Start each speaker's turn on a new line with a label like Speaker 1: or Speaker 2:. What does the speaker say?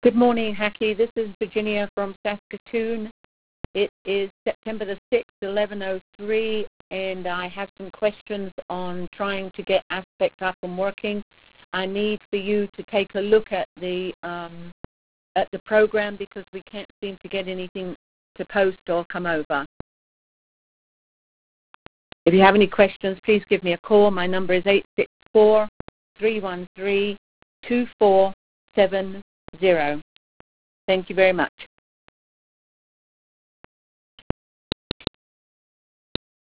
Speaker 1: Good morning, Haki. This is Virginia from Saskatoon. It is September the 6th, 11:03, and I have some questions on trying to get Aspect up and working. I need for you to take a look at the program because we can't seem to get anything to post or come over. If you have any questions, please give me a call. My number is 864-313-2470. Thank you very much.